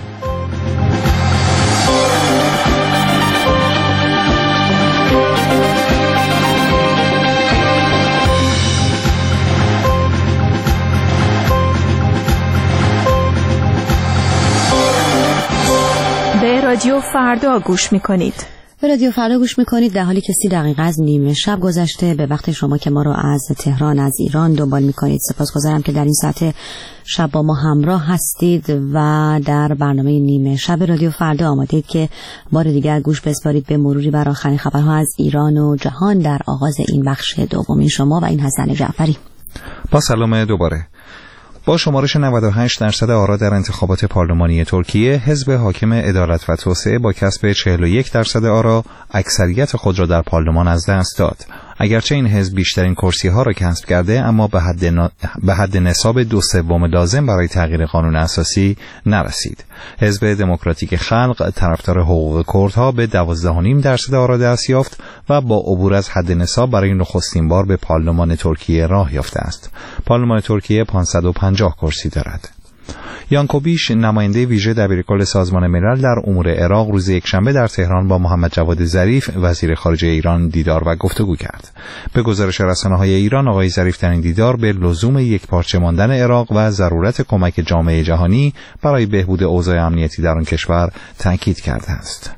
به رادیو فردا گوش می‌کنید. به رادیو فردا گوش میکنید در حالی که 30 دقیقه از نیمه شب گذشته به وقت شما که ما رو از تهران از ایران دنبال میکنید. سپاسگزارم که در این ساعت شب با ما همراه هستید و در برنامه نیمه شب رادیو فردا آمادید که بار دیگر گوش بسپارید به مروری بر آخرین خبرها از ایران و جهان در آغاز این بخش دومین شما و این حسن جعفری. با سلام دوباره. با شمارش 98% آرا در انتخابات پارلمانی ترکیه، حزب حاکم عدالت و توسعه با کسب 41% آرا اکثریت خود را در پارلمان از دست داد. اگرچه این حزب بیشترین کرسی‌ها را کسب کرده، اما به حد نصاب 2/3 لازم برای تغییر قانون اساسی نرسید. حزب دموکراتیک خلق طرفدار حقوق کردها به 12.5% آرا دست یافت و با عبور از حد نصاب برای نخستین بار به پارلمان ترکیه راه یافته است. پارلمان ترکیه 550 کرسی دارد. یانکوبیش، نماینده ویژه دبیرکل سازمان ملل در امور عراق، روز یکشنبه در تهران با محمد جواد ظریف وزیر خارجه ایران دیدار و گفتگو کرد. به گزارش رسانه‌های ایران، آقای ظریف در این دیدار به لزوم یکپارچه ماندن عراق و ضرورت کمک جامعه جهانی برای بهبود اوضاع امنیتی در آن کشور تاکید کرده است.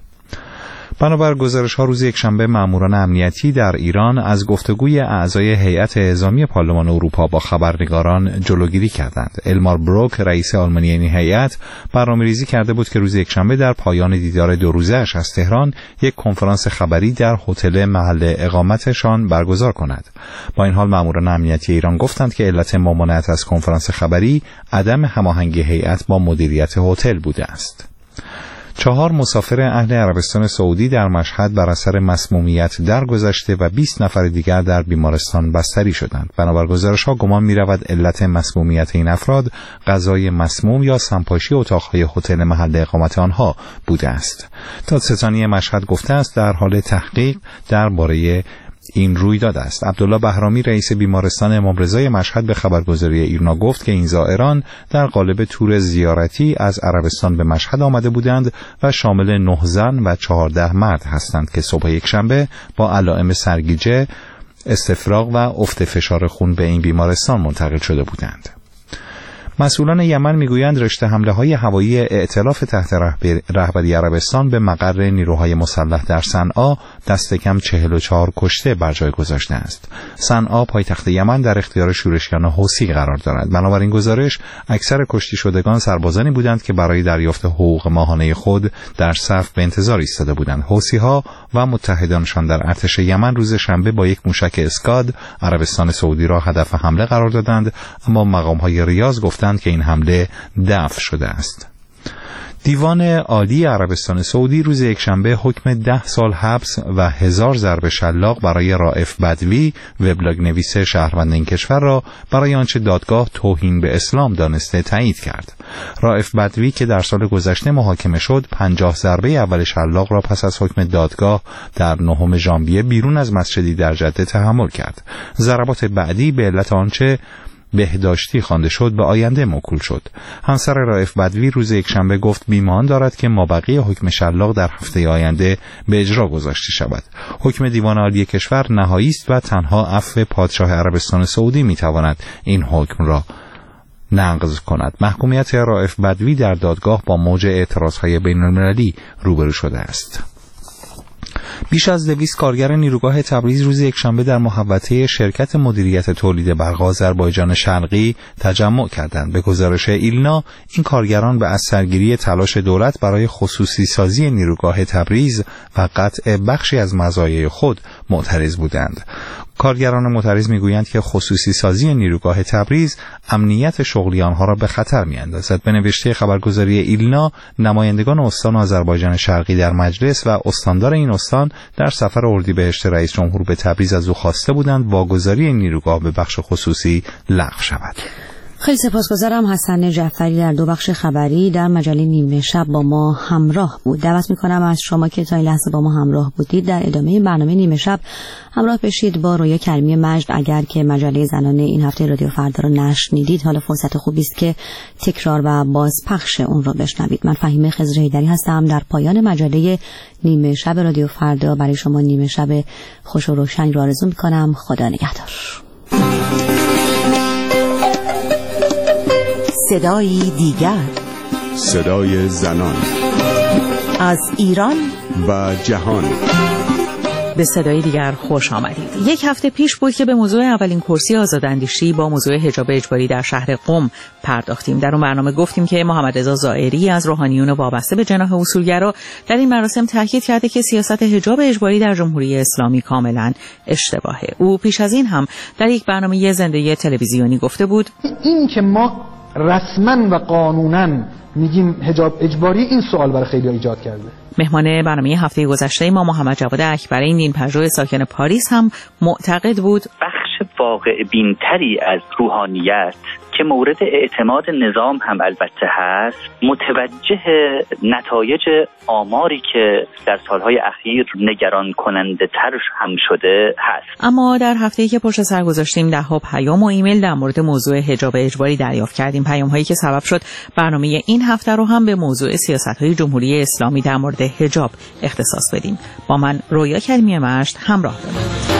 بنابر گزارش‌ها روز یکشنبه ماموران امنیتی در ایران از گفتگوی اعضای هیئت اعزامی پارلمان اروپا با خبرنگاران جلوگیری کردند. المار بروک، رئیس آلمانی این هیئت، برنامه‌ریزی کرده بود که روز یکشنبه در پایان دیدار 2 روزه‌اش از تهران یک کنفرانس خبری در هتل محل اقامتشان برگزار کند. با این حال ماموران امنیتی ایران گفتند که علت ممانعت از کنفرانس خبری عدم هماهنگی هیئت با مدیریت هتل بوده است. 4 مسافر اهل عربستان سعودی در مشهد بر اثر مسمومیت درگذشته و 20 نفر دیگر در بیمارستان بستری شدند. بنابر گزارش‌ها گمان می‌رود علت مسمومیت این افراد غذای مسموم یا سمپاشی اتاق‌های هتل محل اقامت آنها بوده است. دادستانی مشهد گفته است در حال تحقیق درباره این رویداد است. عبدالله بهرامی، رئیس بیمارستان امام رضای مشهد، به خبرگزاری ایرنا گفت که این زائران در قالب تور زیارتی از عربستان به مشهد آمده بودند و شامل 9 زن و 14 مرد هستند که صبح یکشنبه با علائم سرگیجه، استفراغ و افت فشار خون به این بیمارستان منتقل شده بودند. مسئولان یمن میگویند رشته حمله‌های هوایی ائتلاف تحت رهبری عربستان به مقر نیروهای مسلح در صنعا دست کم 44 کشته بر جای گذاشته است. صنعا پایتخت یمن در اختیار شورشیان حوثی قرار دارد. بنابراین گزارش اکثر کشته شدگان سربازانی بودند که برای دریافت حقوق ماهانه خود در صف به انتظار ایستاده بودند. حوثی‌ها و متحدانشان در ارتش یمن روز شنبه با یک موشک اسکاد عربستان سعودی را هدف حمله قرار دادند، اما مقام‌های ریاض گفتند که این حمله دفع شده است. دیوان عالی عربستان سعودی روز یکشنبه حکم 10 سال حبس و 1000 ضرب شلاق برای رائف بدوی، وبلاگ نویس شهروند این کشور را برای آنچه دادگاه توهین به اسلام دانسته تایید کرد. رائف بدوی که در سال گذشته محاکمه شد، 50 ضربه اول شلاق را پس از حکم دادگاه در 9 ژانویه بیرون از مسجدی در جده تحمل کرد. ضربات بعدی به علت آنچه بهداشتی خوانده شد به آینده موکول شد. همسر رائف بدوی روز یکشنبه گفت بیمان دارد که مابقی حکم شلاق در هفته آینده به اجرا گذاشته شود. حکم دیوان عالی کشور نهایی است و تنها عفو پادشاه عربستان سعودی میتواند این حکم را نقض کند. محکومیت رائف بدوی در دادگاه با موج اعتراضهای بین‌المللی روبرو شده است. بیش از 200 کارگر نیروگاه تبریز روز یکشنبه در محوطه شرکت مدیریت تولید برق آذربایجان شرقی تجمع کردند. به گزارش ایلنا، این کارگران به از سرگیری تلاش دولت برای خصوصی سازی نیروگاه تبریز و قطع بخشی از مزایای خود معترض بودند. کارگران معترض میگویند که خصوصی سازی نیروگاه تبریز امنیت شغلی آنها را به خطر میاندازد. به نوشته خبرگزاری ایلنا، نمایندگان استان آذربایجان شرقی در مجلس و استاندار این استان در سفر اردیبهشت رئیس جمهور به تبریز از او خواسته بودند واگذاری نیروگاه به بخش خصوصی لغو شود. خیلی سپاسگزارم. حسن جعفری در دو بخش خبری در مجله نیمه شب با ما همراه بود. دعوت میکنم از شما که تا این لحظه با ما همراه بودید در ادامه برنامه نیمه شب همراه بشید با رویا کریمی مجد. اگر که مجله زنان این هفته رادیو فردا رو نشنیدید، حالا فرصت خوبی است که تکرار و بازپخش اون رو بشنوید. من فهیمه خضر حیدری هستم. در پایان مجله نیمه شب رادیو فردا برای شما نیمه شب خوش و روشن رو آرزو میکنم. خدا نگهدار. صدایی دیگر، صدای زنان از ایران و جهان. به صدای دیگر خوش آمدید. یک هفته پیش بود که به موضوع اولین کرسی آزاداندیشی با موضوع حجاب اجباری در شهر قم پرداختیم. در اون برنامه گفتیم که محمد رضا زائری از روحانیون وابسته به جناح اصولگرا در این مراسم تاکید کرده که سیاست حجاب اجباری در جمهوری اسلامی کاملا اشتباهه. او پیش از این هم در یک برنامه زنده تلویزیونی گفته بود این که ما رسما و قانونا میگیم حجاب اجباری، این سوال برای خیلی ایجاد کرده. مهمان برنامه هفته گذشته ما محمد جواد اکبری نین پژو ساکن پاریس هم معتقد بود بخش واقع بینتری از روحانیت که مورد اعتماد نظام هم البته هست، متوجه نتایج آماری که در سالهای اخیر نگران کننده تر هم شده هست. اما در هفته‌ای که پشت سر گذاشتیم ده‌ها پیام و ایمیل در مورد موضوع حجاب اجباری دریافت کردیم، پیام‌هایی که سبب شد برنامه این هفته رو هم به موضوع سیاست‌های جمهوری اسلامی در مورد حجاب اختصاص بدیم. با من رویا کریمی مشت همراه باشید.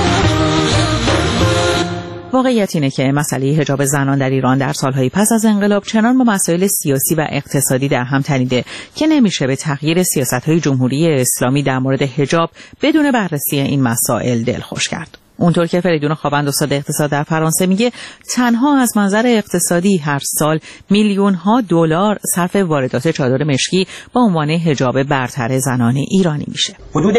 واقعیت اینه که مسئله حجاب زنان در ایران در سالهای پس از انقلاب چنان با مسائل سیاسی و اقتصادی در هم تنیده که نمیشه به تغییر سیاست‌های جمهوری اسلامی در مورد حجاب بدون بررسی این مسائل دلخوش کرد. اونطور که فریدون خواوند استاد اقتصاد در فرانسه میگه تنها از منظر اقتصادی هر سال میلیون‌ها دلار صرف واردات چادر مشکی با عنوان حجاب برتر زنان ایرانی میشه. حدود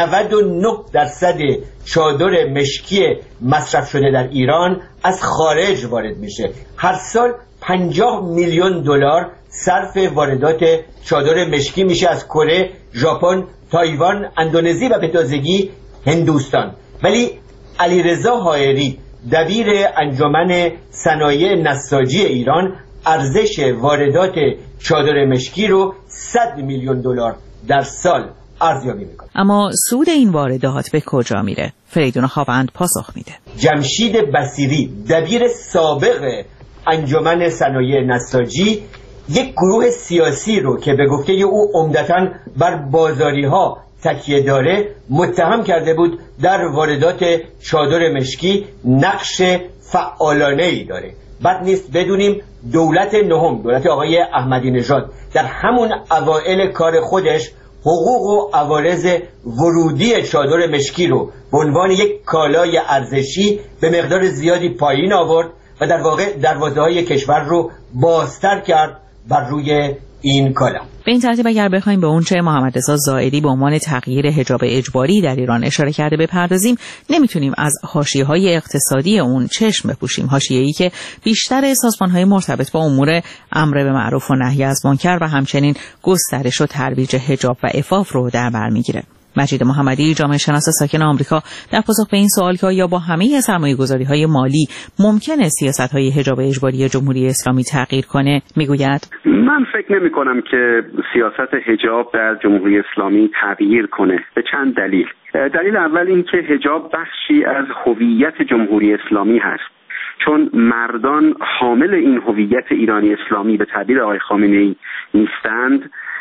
99% چادر مشکی مصرف شده در ایران از خارج وارد میشه. هر سال 50 میلیون دلار صرف واردات چادر مشکی میشه از کره، ژاپن، تایوان، اندونزی و به تازگی هندوستان. ولی علیرضا حائری دبیر انجمن صنایع نساجی ایران ارزش واردات چادر مشکی رو 100 میلیون دلار در سال ارزیابی میکنه. اما سود این واردات به کجا میره؟ فریدون خواوند پاسخ میده. جمشید بصیری دبیر سابق انجمن صنایع نساجی یک گروه سیاسی رو که به گفته او عمدتاً بر بازاری ها تکیه داره متهم کرده بود در واردات چادر مشکی نقش فعالانه‌ای داره. بد نیست بدونیم دولت نهم، دولت آقای احمدی نژاد، در همون اوائل کار خودش حقوق و عوارض ورودی چادر مشکی رو به عنوان یک کالای ارزشی به مقدار زیادی پایین آورد و در واقع دروازه‌های کشور رو بازتر کرد بر روی این کالا. به این ترتیب اگر بخوایم به اون چه محمد رضا زائری به عنوان تغییر حجاب اجباری در ایران اشاره کرده بپردازیم، نمیتونیم از حاشیه‌های اقتصادی اون چشم بپوشیم. حاشیه‌ای که بیشتر سازمان‌های مرتبط با امور امر به معروف و نهی از منکر و همچنین گسترش و ترویج حجاب و عفاف رو در بر میگیره. مجید محمدی جامعه شناس ساکن آمریکا در پاسخ به این سوال که آیا با همه سرمایه‌گذاری‌های مالی ممکنه سیاست‌های حجاب اجباری جمهوری اسلامی تغییر کنه میگوید من فکر نمی‌کنم که سیاست حجاب در جمهوری اسلامی تغییر کنه به چند دلیل. دلیل اول این که حجاب بخشی از هویت جمهوری اسلامی هست، چون مردان حامل این هویت ایرانی اسلامی به تعبیر آقای خامنه‌ای نیستند.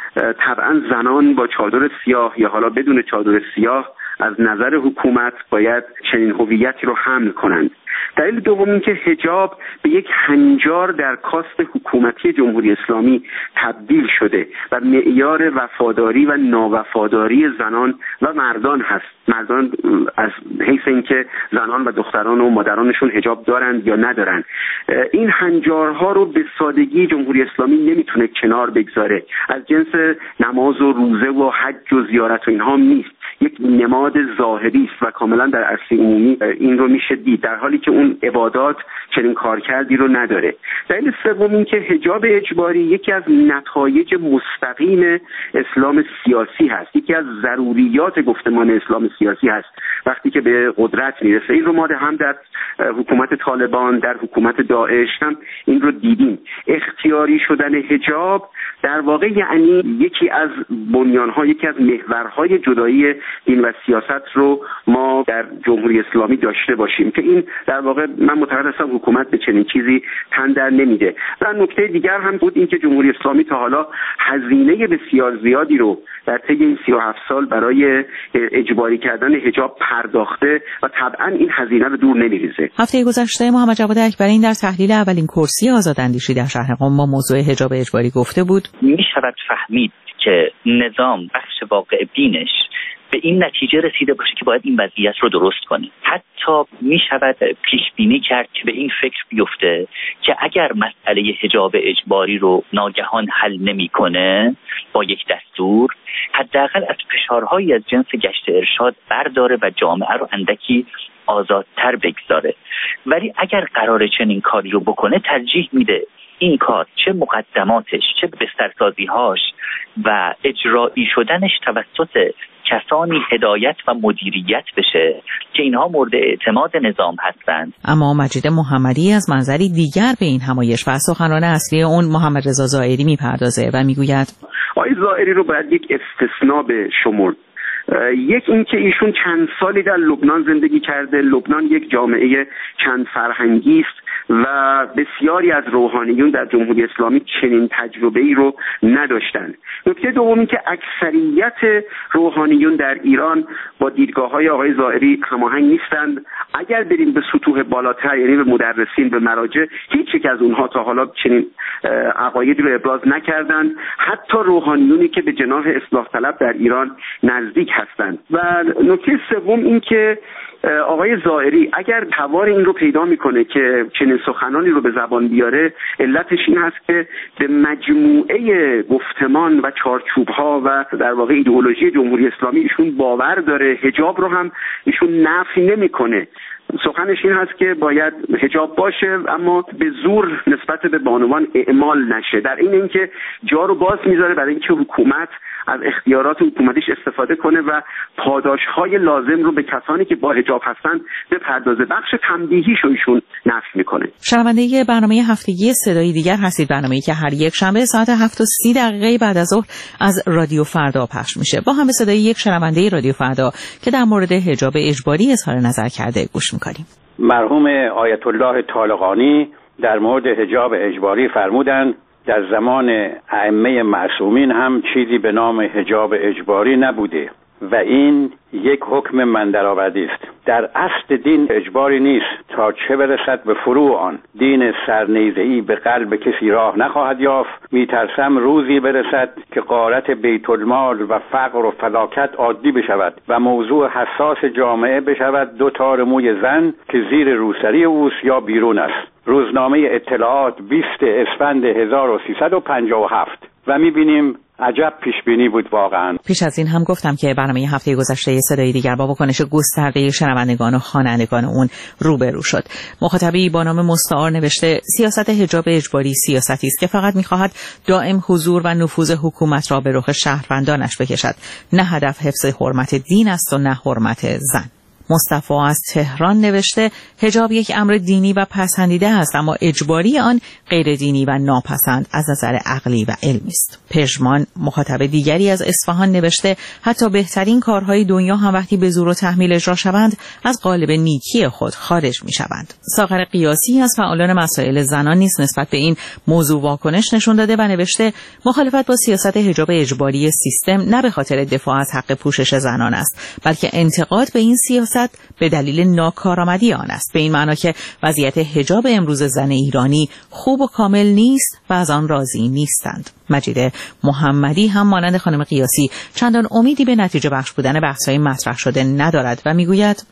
طبعا زنان با چادر سیاه یا حالا بدون چادر سیاه از نظر حکومت باید چنین هویتی رو حمل کنند. دلیل دوم این که حجاب به یک هنجار در کاست حکومتی جمهوری اسلامی تبدیل شده و معیار وفاداری و ناوفاداری زنان و مردان هست. مردان از حیث اینکه زنان و دختران و مادرانشون حجاب دارند یا ندارند، این هنجارها رو به سادگی جمهوری اسلامی نمیتونه کنار بگذاره. از جنس نماز و روزه و حج و زیارت و اینها نیست، یک نماد ظاهری است و کاملا در عرصه عمومی این رو میشه دید، در حالی که اون عبادات چنین کارکردی رو نداره. دلیل سوم این که حجاب اجباری یکی از نتایج مستقیم اسلام سیاسی هست، یکی از ضروریات گفتمان اسلام سیاسی هست وقتی که به قدرت میرسه. این رو ما هم در حکومت طالبان، در حکومت داعش هم این رو دیدیم. اختیاری شدن حجاب در واقع یعنی یکی از بنیان‌ها، یکی از محورهای جدایی دین و سیاست رو ما در جمهوری اسلامی داشته باشیم که این در واقع من معتقد هستم حکومت به چنین چیزی تن در نمیده. و نکته دیگر هم بود این که جمهوری اسلامی تا حالا هزینه بسیار زیادی رو در طی این 37 سال برای اجباری کردن حجاب پرداخته و طبعا این هزینه رو دور نمیریزه. هفته گذشته محمد جواد اکبرین در تحلیل اولین کرسی آزاداندیشی در شهر قم با موضوع حجاب اجباری گفته بود میشود فهمید که نظام بخش واقع بینش به این نتیجه رسیده باشه که باید این وضعیت رو درست کنه. حتی می شود پیش بینی کرد که به این فکر بیفته که اگر مسئله حجاب اجباری رو ناگهان حل نمیکنه با یک دستور، حداقل از فشارهایی از جنس گشت ارشاد برداره و جامعه رو اندکی آزادتر بگذاره. ولی اگر قراره چنین کاری رو بکنه ترجیح میده این کار چه مقدماتش چه بسترسازی‌هاش و اجرایی شدنش توسط کسانی هدایت و مدیریت بشه که اینها مورد اعتماد نظام هستند. اما مجید محمدی از منظری دیگر به این همایش و سخنران اصلی اون محمد رضا زائری میپردازه و میگوید آقای زائری رو باید یک استثناء به شمرد. یک این که ایشون چند سالی در لبنان زندگی کرده. لبنان یک جامعه چند فرهنگی است و بسیاری از روحانیون در جمهوری اسلامی چنین تجربه‌ای رو نداشتند. نکته دومی که اکثریت روحانیون در ایران با دیدگاه‌های آقای زائری هماهنگ نیستند. اگر بریم به سطوح بالاتر، یعنی به مدرسین، به مراجع، هیچ یک از اونها تا حالا چنین عقایدی رو ابراز نکردند. حتی روحانیونی که به جناح اصلاح طلب در ایران نزدیک هستند. و نکته سوم این که آقای زائری اگر توان این رو پیدا میکنه که چنین سخنانی رو به زبان بیاره، علتش این هست که به مجموعه گفتمان و چارچوب‌ها و در واقع ایدئولوژی جمهوری اسلامی ایشون باور داره. حجاب رو هم ایشون نفی نمیکنه. سخنش این هست که باید حجاب باشه اما به زور نسبت به بانوان اعمال نشه. در اینکه جا رو باز میذاره برای اینکه حکومت از اختیارات حکومتیش استفاده کنه و پاداش‌های لازم رو به کسانی که با حجاب هستن بپردازه. بخش تنبیهیش رو ایشون نفی میکنه. شنونده برنامه هفتگی صدای دیگر هستید، برنامه‌ای که هر یک شنبه ساعت 7:30 بعد از ظهر از رادیو فردا پخش میشه. با هم به صدای یک شنونده رادیو فردا که در مورد حجاب اجباری اظهار نظر کرده گوش میکنیم. مرحوم آیت الله طالقانی در مورد حجاب اجباری فرمودند در زمان ائمه معصومین هم چیزی به نام حجاب اجباری نبوده و این یک حکم من درآوردی است. در اصل دین اجباری نیست تا چه برسد به فروع آن. دین سرنیزه‌ای به قلب کسی راه نخواهد یافت. میترسم روزی برسد که غارت بیت المال و فقر و فلاکت عادی بشود و موضوع حساس جامعه بشود دو تار موی زن که زیر روسری اوست یا بیرون است. روزنامه اطلاعات 20 اسفند 1357 و می‌بینیم عجب پیشبینی بود واقعا. پیش از این هم گفتم که برنامه هفته گذشته صدای دیگر با واکنش گسترده شنوندگان و خوانندگان اون روبرو شد. مخاطبی با نام مستعار نوشته سیاست حجاب اجباری سیاستی است که فقط می‌خواهد دائم حضور و نفوذ حکومت را به رخ شهروندانش بکشد. نه هدف حفظ حرمت دین است و نه حرمت زن. مصطفی از تهران نوشته حجاب یک امر دینی و پسندیده است اما اجباری آن غیر دینی و ناپسند از نظر عقلی و علمی است. پژمان مخاطب دیگری از اصفهان نوشته حتی بهترین کارهای دنیا هم وقتی به زور و تحمیل اجرا شوند از قالب نیکی خود خارج می شوند. ساغر قیاسی از فعالان مسائل زنان نیز نسبت به این موضوع واکنش نشون داده و نوشته مخالفت با سیاست حجاب اجباری سیستم نه به خاطر دفاع از حق پوشش زنان است بلکه انتقاد به این سیاست به دلیل ناکارآمدی آن است، به این معنا که وضعیت حجاب امروز زن ایرانی خوب و کامل نیست و از آن راضی نیستند. مجید محمدی هم مانند خانم قیاسی چندان امیدی به نتیجه بخش بودن بحث‌های مطرح شده ندارد و میگوید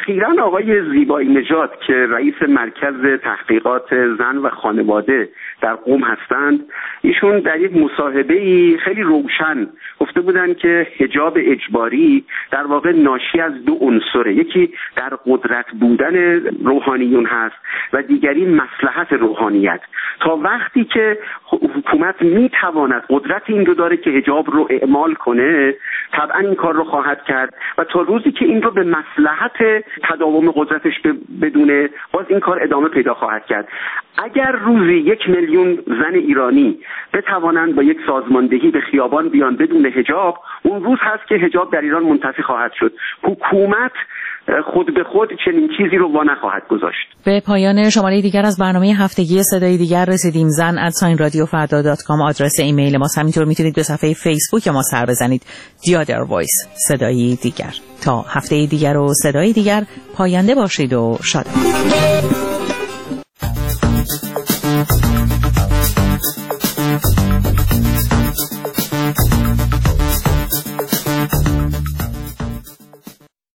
اخیراً آقای زیبایی نژاد که رئیس مرکز تحقیقات زن و خانواده در قم هستند، ایشون در یک مصاحبه‌ای خیلی روشن گفته بودند که حجاب اجباری در واقع ناشی از دو عنصره، یکی در قدرت بودن روحانیون هست و دیگری مصلحت روحانیت. تا وقتی که حکومت میتواند قدرت این رو داره که حجاب رو اعمال کنه، طبعا این کار رو خواهد کرد و تا روزی که این رو به مصلحت تداوم قدرتش بدونه، باز این کار ادامه پیدا خواهد کرد. اگر روزی 1 میلیون زن ایرانی بتوانند با یک سازماندهی به خیابان بیان بدون حجاب، اون روز هست که حجاب در ایران منتفی خواهد شد. حکومت خود به خود چنین چیزی رو وا نخواهد گذاشت. به پایان شماره دیگر از برنامه هفتگی صدای دیگر رسیدیم. zan@radiofarda.com آدرس ایمیل ماست. همینطور میتونید به صفحه فیسبوک ما سر بزنید. The Other Voice، صدای دیگر. تا هفته دیگر و صدای دیگر، پاینده باشید و شاد.